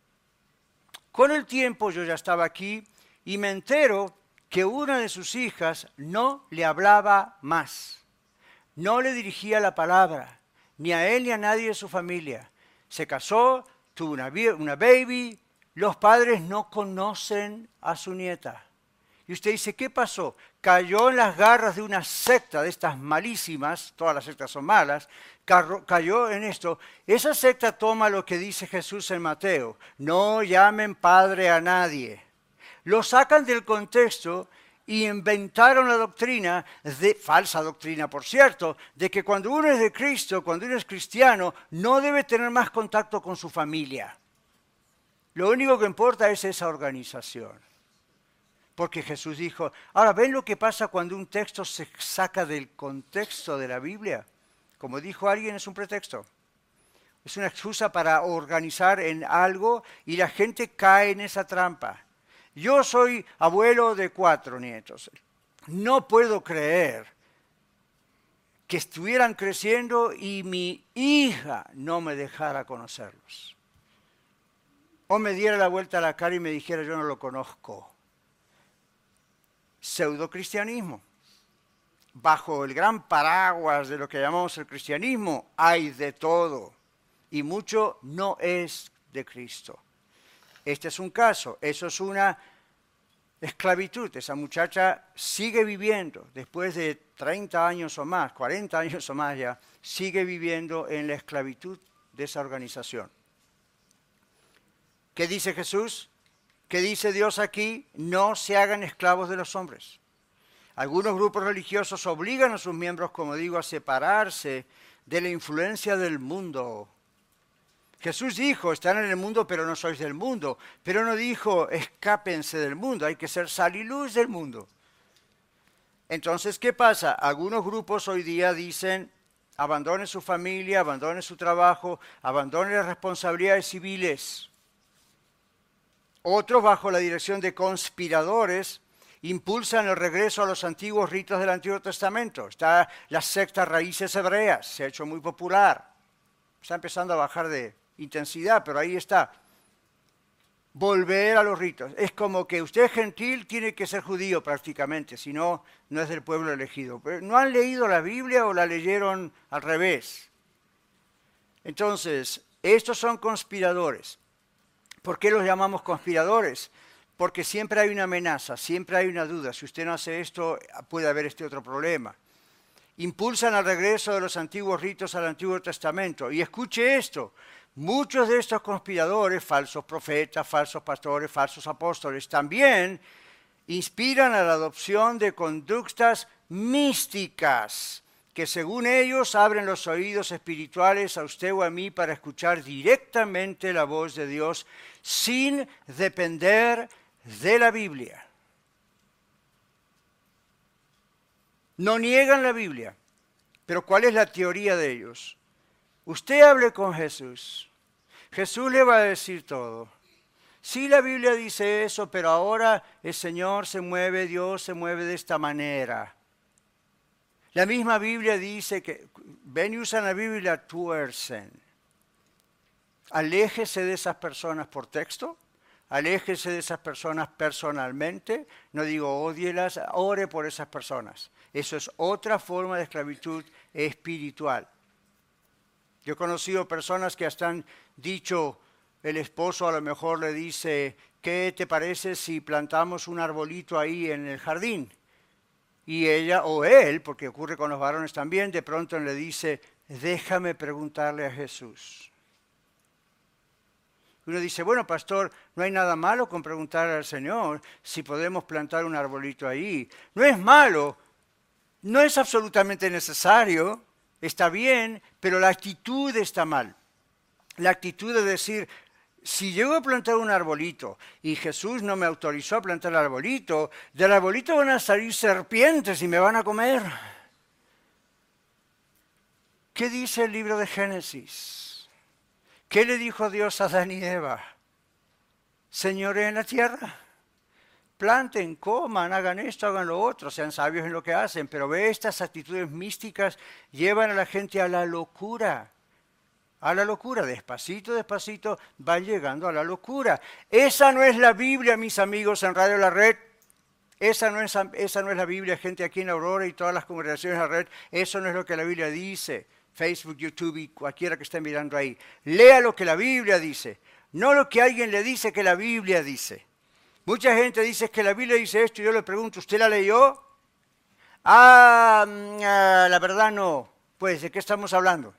Con el tiempo yo ya estaba aquí, y me entero que una de sus hijas no le hablaba más. No le dirigía la palabra, ni a él ni a nadie de su familia. Se casó, tuvo una, una baby, los padres no conocen a su nieta. Y usted dice, ¿qué pasó? Cayó en las garras de una secta de estas malísimas, todas las sectas son malas, cayó en esto. Esa secta toma lo que dice Jesús en Mateo, no llamen padre a nadie. Lo sacan del contexto y inventaron la doctrina, de, falsa doctrina por cierto, de que cuando uno es de Cristo, cuando uno es cristiano, no debe tener más contacto con su familia. Lo único que importa es esa organización. Porque Jesús dijo, ahora, ¿ven lo que pasa cuando un texto se saca del contexto de la Biblia? Como dijo alguien, es un pretexto. Es una excusa para organizar en algo y la gente cae en esa trampa. Yo soy abuelo de cuatro nietos. No puedo creer que estuvieran creciendo y mi hija no me dejara conocerlos. O me diera la vuelta a la cara y me dijera, yo no lo conozco. Pseudocristianismo. Bajo el gran paraguas de lo que llamamos el cristianismo hay de todo y mucho no es de Cristo. Este es un caso, eso es una esclavitud. Esa muchacha sigue viviendo, después de treinta años o más, cuarenta años o más ya, sigue viviendo en la esclavitud de esa organización. ¿Qué dice Jesús? ¿Qué dice Dios aquí? No se hagan esclavos de los hombres. Algunos grupos religiosos obligan a sus miembros, como digo, a separarse de la influencia del mundo. Jesús dijo, están en el mundo, pero no sois del mundo. Pero no dijo, escápense del mundo, hay que ser sal y luz del mundo. Entonces, ¿qué pasa? Algunos grupos hoy día dicen, abandone su familia, abandone su trabajo, abandone las responsabilidades civiles. Otros, bajo la dirección de conspiradores, impulsan el regreso a los antiguos ritos del Antiguo Testamento. Está la secta Raíces Hebreas, se ha hecho muy popular. Está empezando a bajar de intensidad, pero ahí está. Volver a los ritos. Es como que usted es gentil, tiene que ser judío prácticamente, si no, no es del pueblo elegido. Pero no han leído la Biblia o la leyeron al revés. Entonces, estos son conspiradores. ¿Por qué los llamamos conspiradores? Porque siempre hay una amenaza, siempre hay una duda. Si usted no hace esto, puede haber este otro problema. Impulsan al regreso de los antiguos ritos al Antiguo Testamento. Y escuche esto, muchos de estos conspiradores, falsos profetas, falsos pastores, falsos apóstoles, también inspiran a la adopción de conductas místicas, que según ellos abren los oídos espirituales a usted o a mí para escuchar directamente la voz de Dios sin depender de la Biblia. No niegan la Biblia, pero ¿cuál es la teoría de ellos? Usted hable con Jesús, Jesús le va a decir todo. Sí, la Biblia dice eso, pero ahora el Señor se mueve, Dios se mueve de esta manera. La misma Biblia dice que, ven y usan la Biblia y la tuercen. Aléjese de esas personas por texto, aléjese de esas personas personalmente, no digo odielas, ore por esas personas. Eso es otra forma de esclavitud espiritual. Yo he conocido personas que hasta han dicho, el esposo a lo mejor le dice, ¿qué te parece si plantamos un arbolito ahí en el jardín? Y ella o él, porque ocurre con los varones también, de pronto le dice, déjame preguntarle a Jesús. Uno dice, bueno, pastor, no hay nada malo con preguntar al Señor si podemos plantar un arbolito ahí. No es malo, no es absolutamente necesario, está bien, pero la actitud está mal. La actitud de decir, si llego a plantar un arbolito y Jesús no me autorizó a plantar el arbolito, del arbolito van a salir serpientes y me van a comer. ¿Qué dice el libro de Génesis? ¿Qué le dijo Dios a Adán y Eva? Señores en la tierra, planten, coman, hagan esto, hagan lo otro, sean sabios en lo que hacen, pero ve, estas actitudes místicas llevan a la gente a la locura. A la locura, despacito, despacito, va llegando a la locura. Esa no es la Biblia, mis amigos en Radio La Red. Esa no es, esa no es la Biblia, gente aquí en Aurora y todas las congregaciones de la red. Eso no es lo que la Biblia dice. Facebook, YouTube y cualquiera que esté mirando ahí. Lea lo que la Biblia dice, no lo que alguien le dice que la Biblia dice. Mucha gente dice que la Biblia dice esto y yo le pregunto, ¿usted la leyó? Ah, ah, la verdad no. Pues, ¿de qué estamos hablando?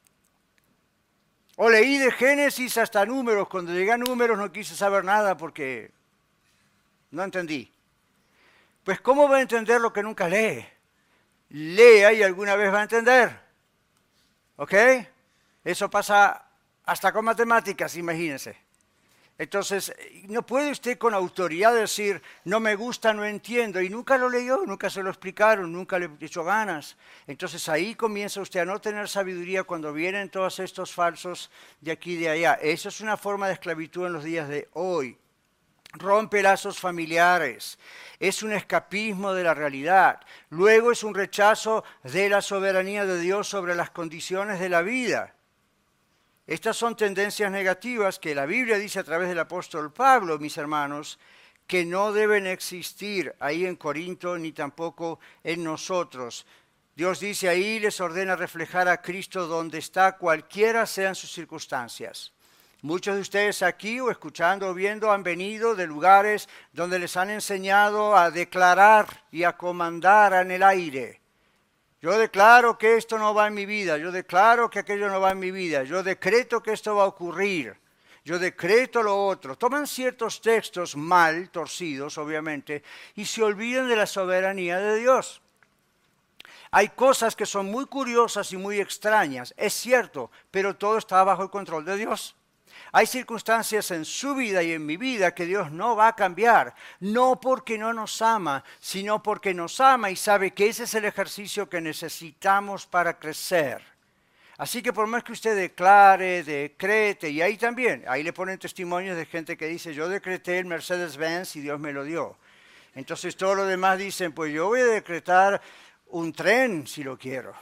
O leí de Génesis hasta Números. Cuando llegué a Números no quise saber nada porque no entendí. Pues, ¿cómo va a entender lo que nunca lee? Lea y alguna vez va a entender. ¿Ok? Eso pasa hasta con matemáticas, imagínense. Entonces, no puede usted con autoridad decir, no me gusta, no entiendo, y nunca lo leyó, nunca se lo explicaron, nunca le echó ganas. Entonces ahí comienza usted a no tener sabiduría cuando vienen todos estos falsos de aquí y de allá. Eso es una forma de esclavitud en los días de hoy. Rompe lazos familiares, es un escapismo de la realidad. Luego es un rechazo de la soberanía de Dios sobre las condiciones de la vida. Estas son tendencias negativas que la Biblia dice a través del apóstol Pablo, mis hermanos, que no deben existir ahí en Corinto ni tampoco en nosotros. Dios dice ahí, les ordena reflejar a Cristo donde está, cualquiera sean sus circunstancias. Muchos de ustedes aquí o escuchando o viendo han venido de lugares donde les han enseñado a declarar y a comandar en el aire. Yo declaro que esto no va en mi vida, yo declaro que aquello no va en mi vida, yo decreto que esto va a ocurrir, yo decreto lo otro. Toman ciertos textos mal, torcidos obviamente, y se olvidan de la soberanía de Dios. Hay cosas que son muy curiosas y muy extrañas, es cierto, pero todo está bajo el control de Dios. Hay circunstancias en su vida y en mi vida que Dios no va a cambiar, no porque no nos ama, sino porque nos ama y sabe que ese es el ejercicio que necesitamos para crecer. Así que por más que usted declare, decrete, y ahí también, ahí le ponen testimonios de gente que dice, yo decreté el Mercedes-Benz y Dios me lo dio. Entonces todos los demás dicen, pues yo voy a decretar un tren si lo quiero,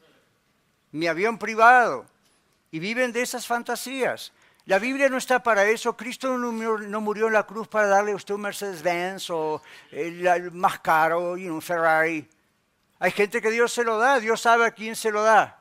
mi avión privado, y viven de esas fantasías. La Biblia no está para eso. Cristo no murió, no murió en la cruz para darle a usted un Mercedes-Benz o el, el más caro, you know, un Ferrari. Hay gente que Dios se lo da, Dios sabe a quién se lo da.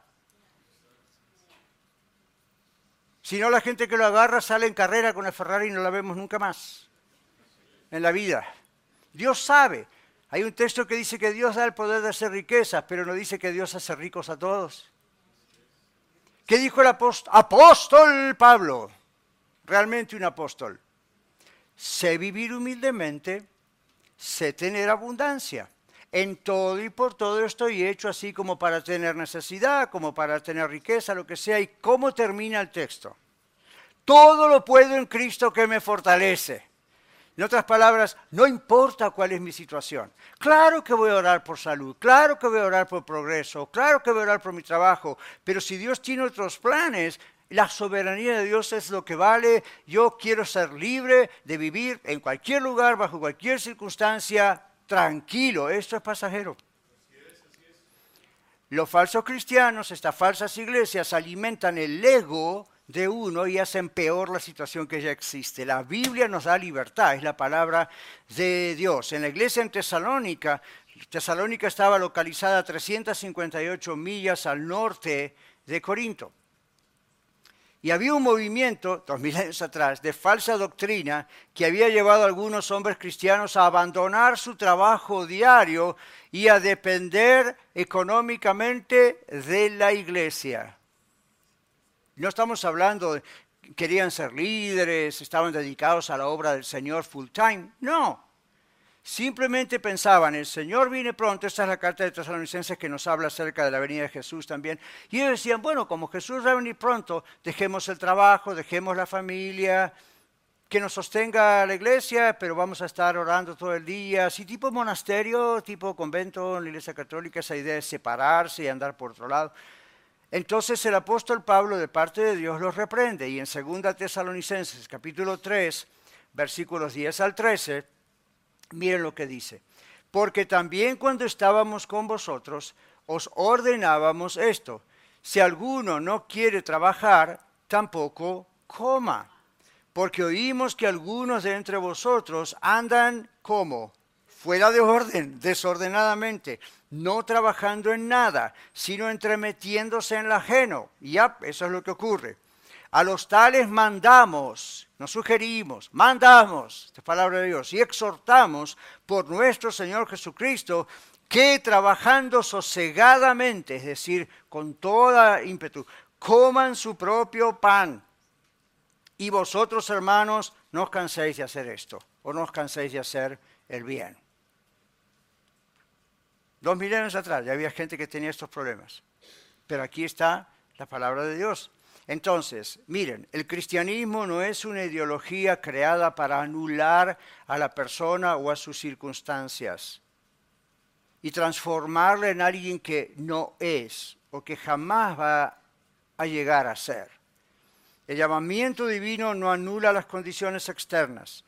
Si no, la gente que lo agarra sale en carrera con el Ferrari y no la vemos nunca más en la vida. Dios sabe. Hay un texto que dice que Dios da el poder de hacer riquezas, pero no dice que Dios hace ricos a todos. ¿Qué dijo el apóstol? Apóstol Pablo, realmente un apóstol. Sé vivir humildemente, sé tener abundancia. En todo y por todo estoy hecho así como para tener necesidad, como para tener riqueza, lo que sea. ¿Y cómo termina el texto? Todo lo puedo en Cristo que me fortalece. En otras palabras, no importa cuál es mi situación. Claro que voy a orar por salud, claro que voy a orar por progreso, claro que voy a orar por mi trabajo, pero si Dios tiene otros planes, la soberanía de Dios es lo que vale. Yo quiero ser libre de vivir en cualquier lugar, bajo cualquier circunstancia, tranquilo. Esto es pasajero. Los falsos cristianos, estas falsas iglesias, alimentan el ego de uno y hacen peor la situación que ya existe. La Biblia nos da libertad, es la palabra de Dios. En la iglesia en Tesalónica, Tesalónica estaba localizada a trescientas cincuenta y ocho millas al norte de Corinto. Y había un movimiento, dos mil años atrás, de falsa doctrina que había llevado a algunos hombres cristianos a abandonar su trabajo diario y a depender económicamente de la iglesia. No estamos hablando de que querían ser líderes, estaban dedicados a la obra del Señor full time. No, simplemente pensaban, el Señor viene pronto. Esta es la carta de Tesalonicenses que nos habla acerca de la venida de Jesús también. Y ellos decían, bueno, como Jesús va a venir pronto, dejemos el trabajo, dejemos la familia, que nos sostenga la iglesia, pero vamos a estar orando todo el día. Así tipo monasterio, tipo convento en la iglesia católica, esa idea de separarse y andar por otro lado. Entonces el apóstol Pablo de parte de Dios los reprende y en segunda Tesalonicenses capítulo tres, versículos diez al trece, miren lo que dice. Porque también cuando estábamos con vosotros os ordenábamos esto, si alguno no quiere trabajar, tampoco coma. Porque oímos que algunos de entre vosotros andan como fuera de orden, desordenadamente, no trabajando en nada, sino entremetiéndose en lo ajeno. Y ya, eso es lo que ocurre. A los tales mandamos, nos sugerimos, mandamos, esta es palabra de Dios, y exhortamos por nuestro Señor Jesucristo, que trabajando sosegadamente, es decir, con toda ímpetu, coman su propio pan. Y vosotros, hermanos, no os canséis de hacer esto, o no os canséis de hacer el bien. Dos milenios atrás ya había gente que tenía estos problemas, pero aquí está la palabra de Dios. Entonces, miren, el cristianismo no es una ideología creada para anular a la persona o a sus circunstancias y transformarla en alguien que no es o que jamás va a llegar a ser. El llamamiento divino no anula las condiciones externas.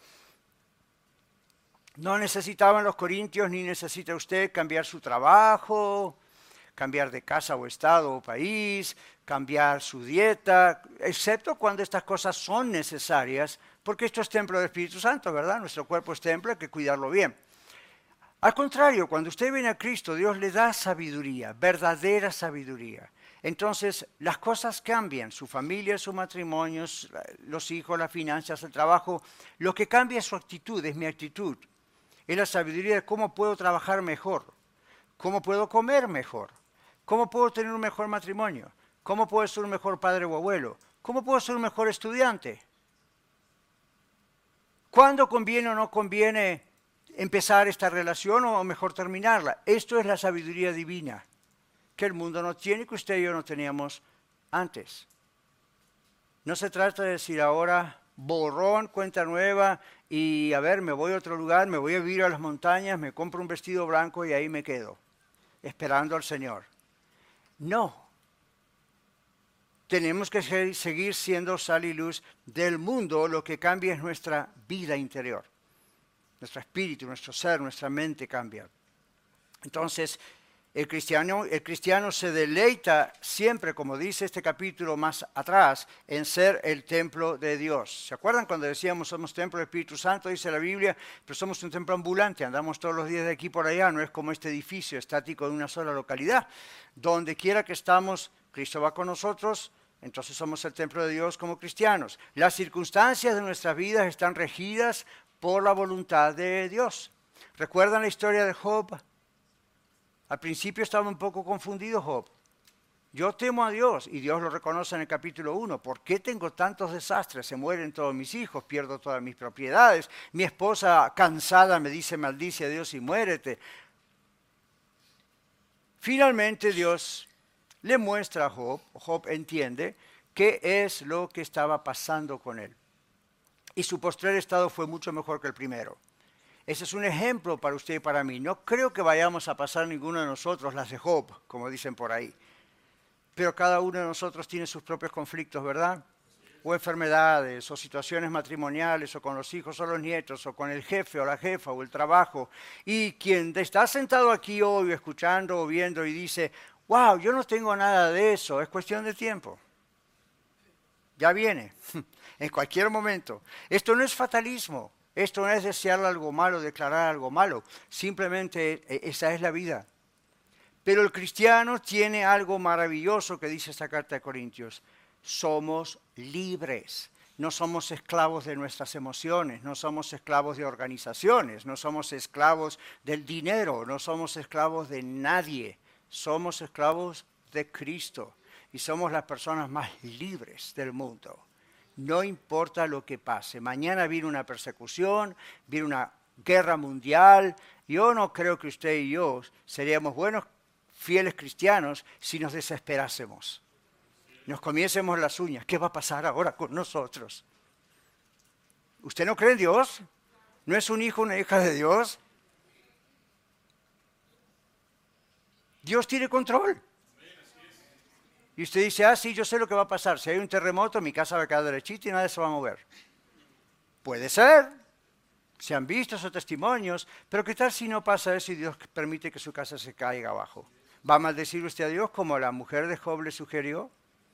No necesitaban los corintios ni necesita usted cambiar su trabajo, cambiar de casa o estado o país, cambiar su dieta, excepto cuando estas cosas son necesarias, porque esto es templo del Espíritu Santo, ¿verdad? Nuestro cuerpo es templo, hay que cuidarlo bien. Al contrario, cuando usted viene a Cristo, Dios le da sabiduría, verdadera sabiduría. Entonces, las cosas cambian, su familia, su matrimonio, los hijos, las finanzas, el trabajo. Lo que cambia es su actitud, es mi actitud. Es la sabiduría de cómo puedo trabajar mejor, cómo puedo comer mejor, cómo puedo tener un mejor matrimonio, cómo puedo ser un mejor padre o abuelo, cómo puedo ser un mejor estudiante. ¿Cuándo conviene o no conviene empezar esta relación o mejor terminarla? Esto es la sabiduría divina que el mundo no tiene, que usted y yo no teníamos antes. No se trata de decir ahora borrón, cuenta nueva y a ver, me voy a otro lugar, me voy a vivir a las montañas, me compro un vestido blanco y ahí me quedo, esperando al Señor. No. Tenemos que seguir siendo sal y luz del mundo. Lo que cambia es nuestra vida interior. Nuestro espíritu, nuestro ser, nuestra mente cambia. Entonces, el cristiano, el cristiano se deleita siempre, como dice este capítulo más atrás, en ser el templo de Dios. ¿Se acuerdan cuando decíamos somos templo del Espíritu Santo? Dice la Biblia, pero somos un templo ambulante, andamos todos los días de aquí por allá, no es como este edificio estático de una sola localidad. Donde quiera que estamos, Cristo va con nosotros, entonces somos el templo de Dios como cristianos. Las circunstancias de nuestras vidas están regidas por la voluntad de Dios. ¿Recuerdan la historia de Job? Al principio estaba un poco confundido Job. Yo temo a Dios, y Dios lo reconoce en el capítulo uno. ¿Por qué tengo tantos desastres? Se mueren todos mis hijos, pierdo todas mis propiedades. Mi esposa cansada me dice, maldice a Dios y muérete. Finalmente Dios le muestra a Job, Job entiende qué es lo que estaba pasando con él. Y su postrer estado fue mucho mejor que el primero. Ese es un ejemplo para usted y para mí. No creo que vayamos a pasar ninguno de nosotros las de Job, como dicen por ahí. Pero cada uno de nosotros tiene sus propios conflictos, ¿verdad? O enfermedades, o situaciones matrimoniales, o con los hijos o los nietos, o con el jefe o la jefa, o el trabajo. Y quien está sentado aquí hoy escuchando o viendo y dice, wow, yo no tengo nada de eso, es cuestión de tiempo. Ya viene, en cualquier momento. Esto no es fatalismo. Esto no es desear algo malo, declarar algo malo. Simplemente esa es la vida. Pero el cristiano tiene algo maravilloso que dice esta carta de Corintios. Somos libres. No somos esclavos de nuestras emociones, no somos esclavos de organizaciones, no somos esclavos del dinero, no somos esclavos de nadie. Somos esclavos de Cristo y somos las personas más libres del mundo. No importa lo que pase. Mañana viene una persecución, viene una guerra mundial. Yo no creo que usted y yo seríamos buenos, fieles cristianos si nos desesperásemos. Nos comiésemos las uñas. ¿Qué va a pasar ahora con nosotros? ¿Usted no cree en Dios? ¿No es un hijo, una hija de Dios? Dios tiene control. Y usted dice, ah, sí, yo sé lo que va a pasar. Si hay un terremoto, mi casa va a quedar derechita y nadie se va a mover. Puede ser. Se han visto esos testimonios. Pero ¿qué tal si no pasa eso y Dios permite que su casa se caiga abajo? ¿Va a maldecir usted a Dios como la mujer de Job le sugirió?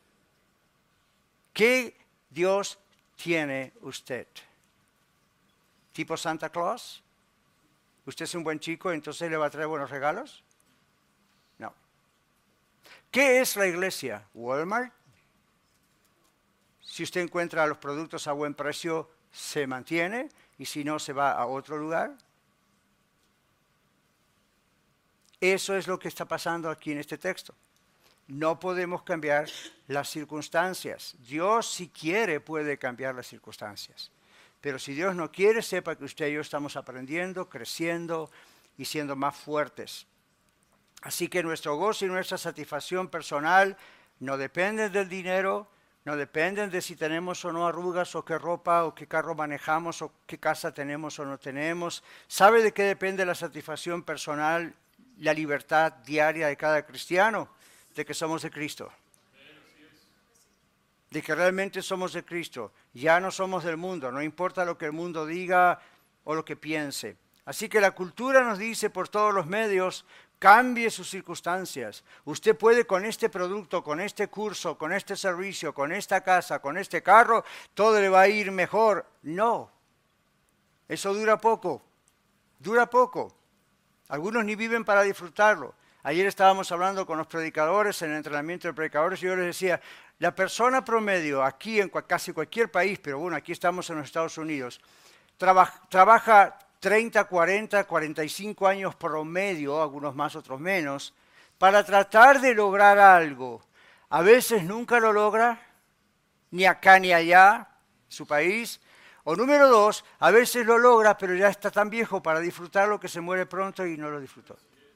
¿Qué Dios tiene usted? ¿Tipo Santa Claus? ¿Usted es un buen chico, entonces le va a traer buenos regalos? No. ¿Qué es la iglesia? ¿Walmart? Si usted encuentra los productos a buen precio, se mantiene, y si no, se va a otro lugar. Eso es lo que está pasando aquí en este texto. No podemos cambiar las circunstancias. Dios, si quiere, puede cambiar las circunstancias. Pero si Dios no quiere, sepa que usted y yo estamos aprendiendo, creciendo y siendo más fuertes. Así que nuestro gozo y nuestra satisfacción personal no dependen del dinero, no dependen de si tenemos o no arrugas, o qué ropa, o qué carro manejamos, o qué casa tenemos o no tenemos. ¿Sabe de qué depende la satisfacción personal, la libertad diaria de cada cristiano? De que somos de Cristo. De que realmente somos de Cristo. Ya no somos del mundo, no importa lo que el mundo diga o lo que piense. Así que la cultura nos dice por todos los medios, cambie sus circunstancias. Usted puede con este producto, con este curso, con este servicio, con esta casa, con este carro, todo le va a ir mejor. No, eso dura poco, dura poco. Algunos ni viven para disfrutarlo. Ayer estábamos hablando con los predicadores en el entrenamiento de predicadores y yo les decía, la persona promedio aquí en casi cualquier país, pero bueno, aquí estamos en los Estados Unidos, traba, trabaja treinta, cuarenta, cuarenta y cinco años promedio, algunos más, otros menos, para tratar de lograr algo. A veces nunca lo logra, ni acá ni allá, su país. O número dos, a veces lo logra, pero ya está tan viejo para disfrutarlo que se muere pronto y no lo disfrutó.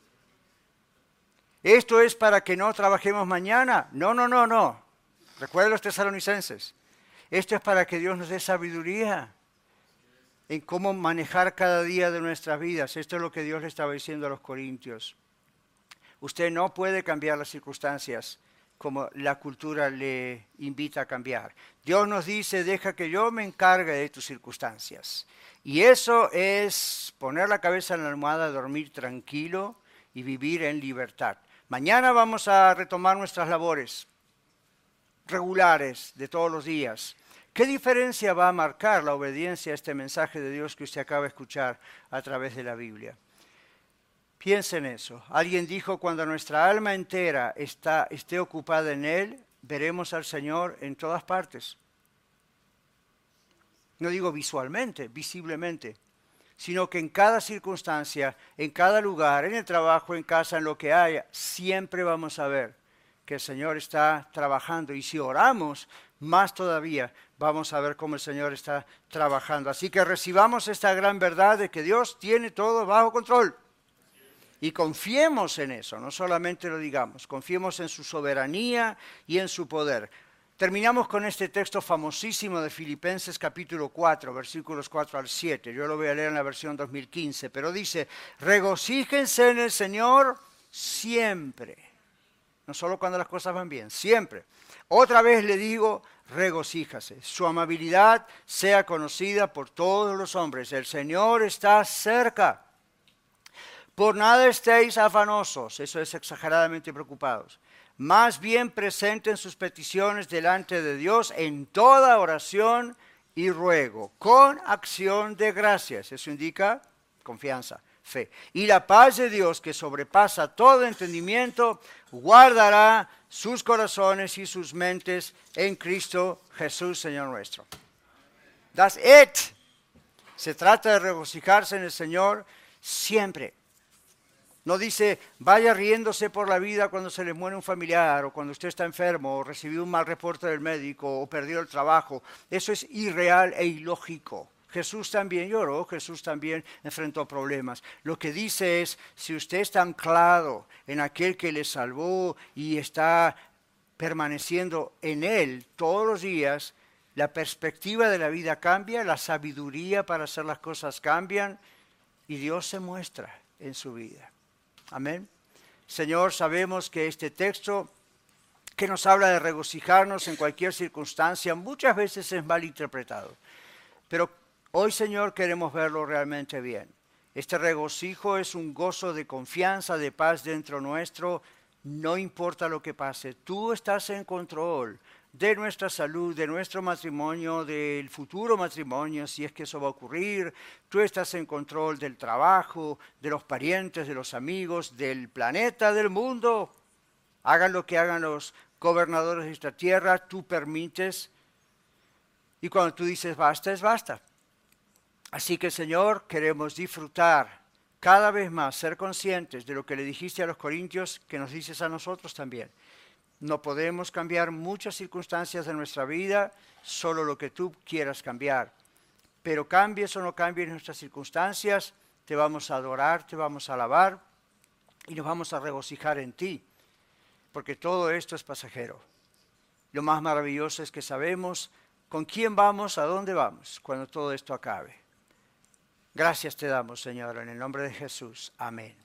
¿Esto es para que no trabajemos mañana? No, no, no, no. Recuerden los tesalonicenses. Esto es para que Dios nos dé sabiduría en cómo manejar cada día de nuestras vidas. Esto es lo que Dios le estaba diciendo a los corintios. Usted no puede cambiar las circunstancias como la cultura le invita a cambiar. Dios nos dice, deja que yo me encargue de tus circunstancias. Y eso es poner la cabeza en la almohada, dormir tranquilo y vivir en libertad. Mañana vamos a retomar nuestras labores regulares de todos los días. ¿Qué diferencia va a marcar la obediencia a este mensaje de Dios que usted acaba de escuchar a través de la Biblia? Piense en eso. Alguien dijo, cuando nuestra alma entera está, esté ocupada en Él, veremos al Señor en todas partes. No digo visualmente, visiblemente, sino que en cada circunstancia, en cada lugar, en el trabajo, en casa, en lo que haya, siempre vamos a ver que el Señor está trabajando. Y si oramos, más todavía vamos a ver cómo el Señor está trabajando. Así que recibamos esta gran verdad de que Dios tiene todo bajo control. Y confiemos en eso, no solamente lo digamos, confiemos en su soberanía y en su poder. Terminamos con este texto famosísimo de Filipenses capítulo cuatro, versículos cuatro al siete. Yo lo voy a leer en la versión dos mil quince, pero dice, regocíjense en el Señor siempre. No solo cuando las cosas van bien, siempre. Otra vez le digo, regocíjase. Su amabilidad sea conocida por todos los hombres. El Señor está cerca. Por nada estéis afanosos, eso es exageradamente preocupados. Más bien presenten sus peticiones delante de Dios en toda oración y ruego, con acción de gracias. Eso indica confianza, fe. Y la paz de Dios, que sobrepasa todo entendimiento, guardará sus corazones y sus mentes en Cristo Jesús, Señor nuestro. That's it. Se trata de regocijarse en el Señor siempre. No dice, vaya riéndose por la vida cuando se le muere un familiar, o cuando usted está enfermo, o recibió un mal reporte del médico, o perdió el trabajo. Eso es irreal e ilógico. Jesús también lloró, Jesús también enfrentó problemas. Lo que dice es, si usted está anclado en aquel que le salvó y está permaneciendo en Él todos los días, la perspectiva de la vida cambia, la sabiduría para hacer las cosas cambian, y Dios se muestra en su vida. Amén. Señor, sabemos que este texto que nos habla de regocijarnos en cualquier circunstancia muchas veces es mal interpretado. Pero hoy, Señor, queremos verlo realmente bien. Este regocijo es un gozo de confianza, de paz dentro nuestro. No importa lo que pase, tú estás en control de nuestra salud, de nuestro matrimonio, del futuro matrimonio, si es que eso va a ocurrir. Tú estás en control del trabajo, de los parientes, de los amigos, del planeta, del mundo. Hagan lo que hagan los gobernadores de esta tierra, tú permites Y cuando tú dices basta, es basta. Así que, Señor, queremos disfrutar cada vez más, ser conscientes de lo que le dijiste a los corintios, que nos dices a nosotros también. No podemos cambiar muchas circunstancias de nuestra vida, solo lo que tú quieras cambiar. Pero cambies o no cambies nuestras circunstancias, te vamos a adorar, te vamos a alabar y nos vamos a regocijar en ti, porque todo esto es pasajero. Lo más maravilloso es que sabemos con quién vamos, a dónde vamos, cuando todo esto acabe. Gracias te damos, Señor, en el nombre de Jesús. Amén.